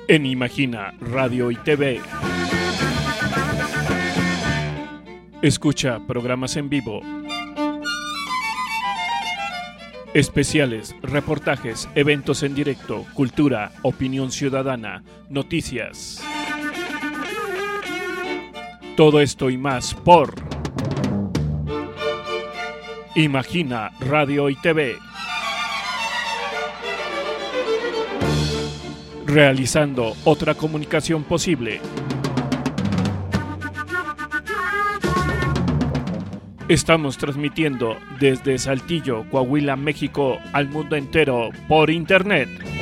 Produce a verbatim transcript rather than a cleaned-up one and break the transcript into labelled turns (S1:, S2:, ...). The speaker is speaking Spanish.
S1: en Imagina Radio y T V. Escucha programas en vivo, especiales, reportajes, eventos en directo, cultura, opinión ciudadana, noticias. Todo esto y más por Imagina Radio y T V. Realizando otra comunicación posible. Estamos transmitiendo desde Saltillo, Coahuila, México, al mundo entero por internet.